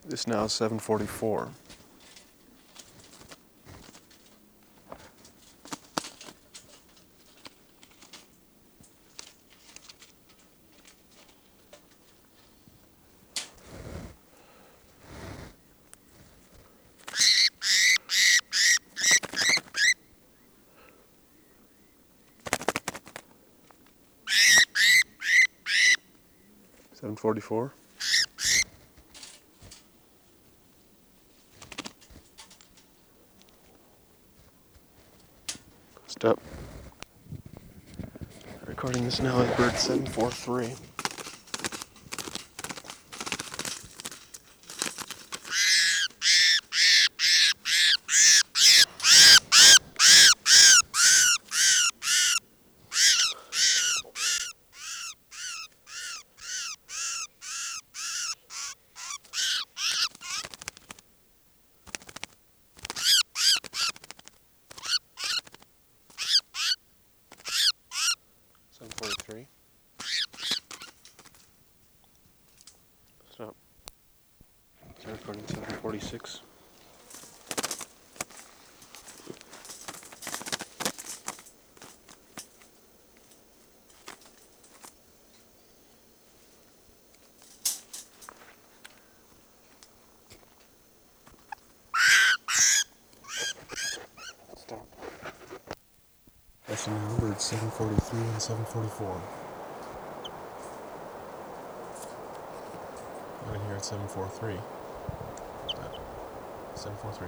It's now 7:44. $7:44. Stop. Recording this now as bird 743. Stop. Start recording 7:46. Stop. That's now bird 7:43 and 7:44. Right here at 7:43. Stop. 7:43.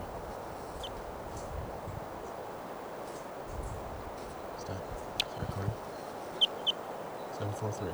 Stop. Start recording. 7:43.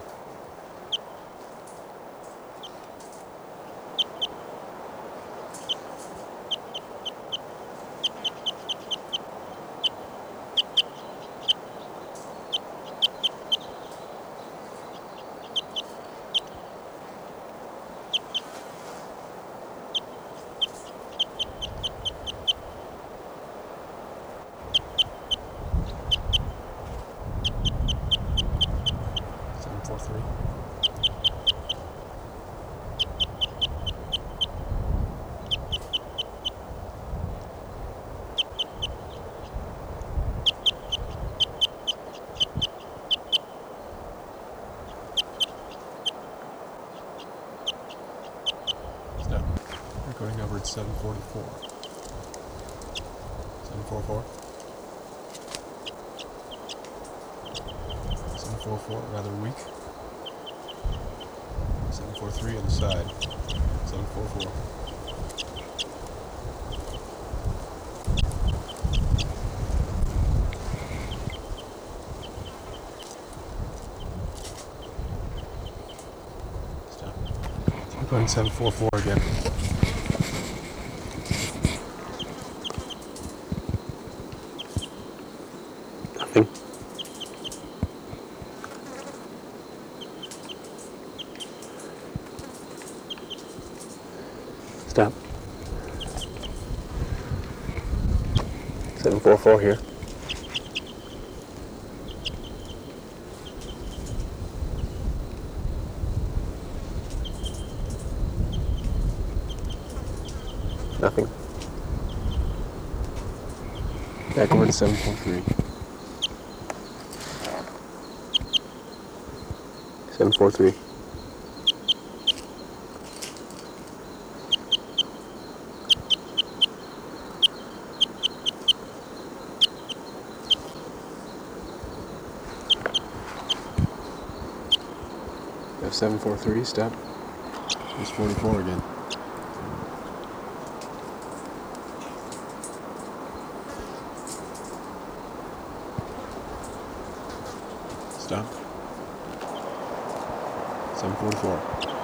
Stop. Recording over at 7:44. 7:44. 7:44, rather weak. 7:43 on the side. 7:44. Stop. Recording 7:44 again. Nothing. Stop. 7:44 here. Nothing. Back over to 7:43. 7:43. F 743, stop. It's 44 again. Stop. 744.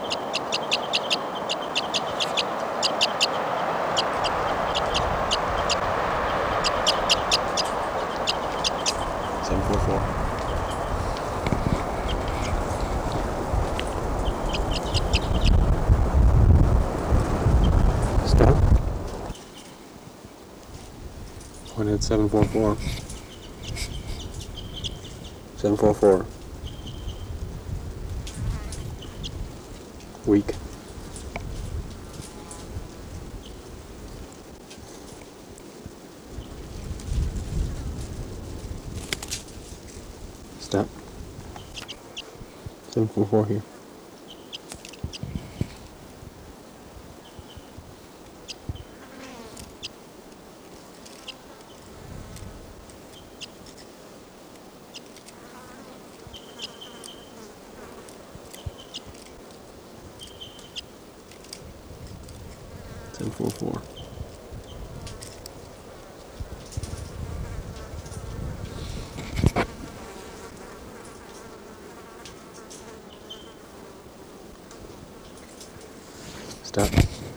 Stop. Point at 744. 744. Weak. Stop. 744 here. Seven four four. Stop.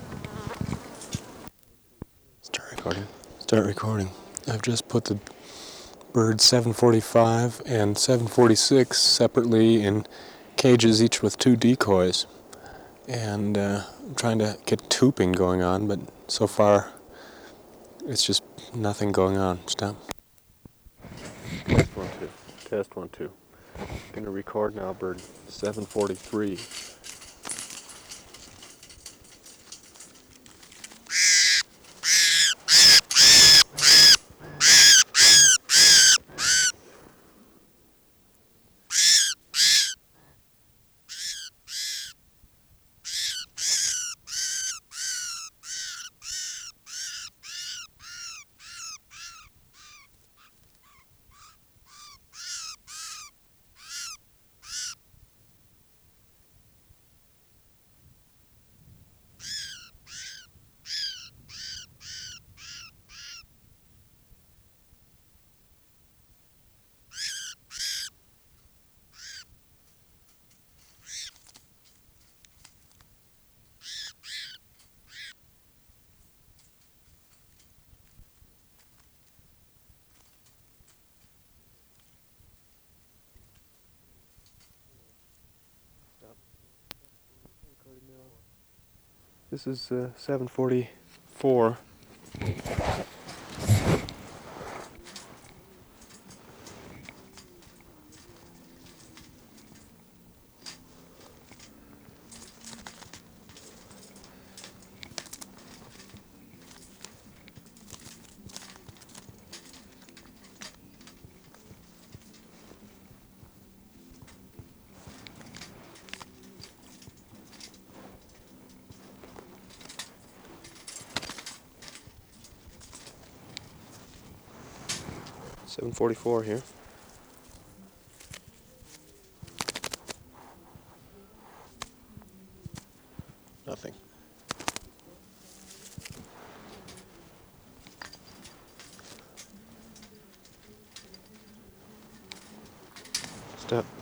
Start recording. Start recording. I've just put the bird 745 and 746 separately in cages, each with 2 decoys. And I'm trying to get tubing going on, but so far it's just nothing going on. Stop. Test 1 2. Test 1 2. Going to record now, bird 743. This is 744. .744 here. Nothing. Stop.